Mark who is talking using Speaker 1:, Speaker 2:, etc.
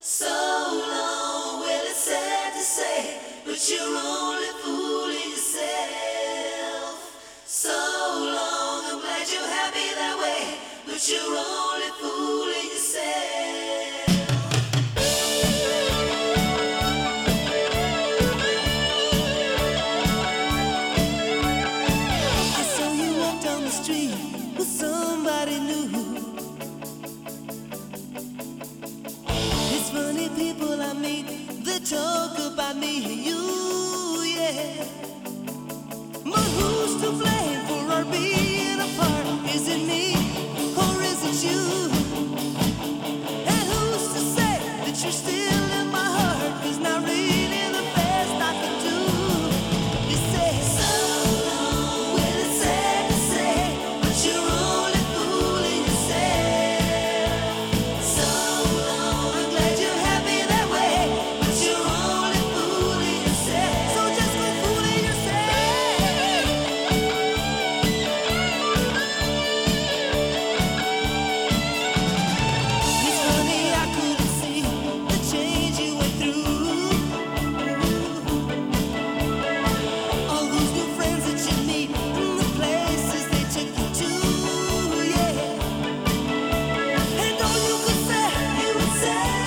Speaker 1: So long, well, it's sad to say, but you're only fooling yourself. So long, I'm glad you're happy that way, but you're only fooling yourself. I saw you walk down the street with somebody new. It's funny people I meet, they talk about me and you, yeah. But who's to blame for our being apart? Is it me or is it you? And who's to say that you're still in my heart? 'Cause not really the best I can do. You say so long, well it's sad to say, but you're only fooling yourself. So long, I'm glad you're happy that way, but you're only fooling yourself. So just go fooling yourself. It's funny I couldn't see the change you went through. All those new friends that you meet and the places they took you to, yeah. And all you could say,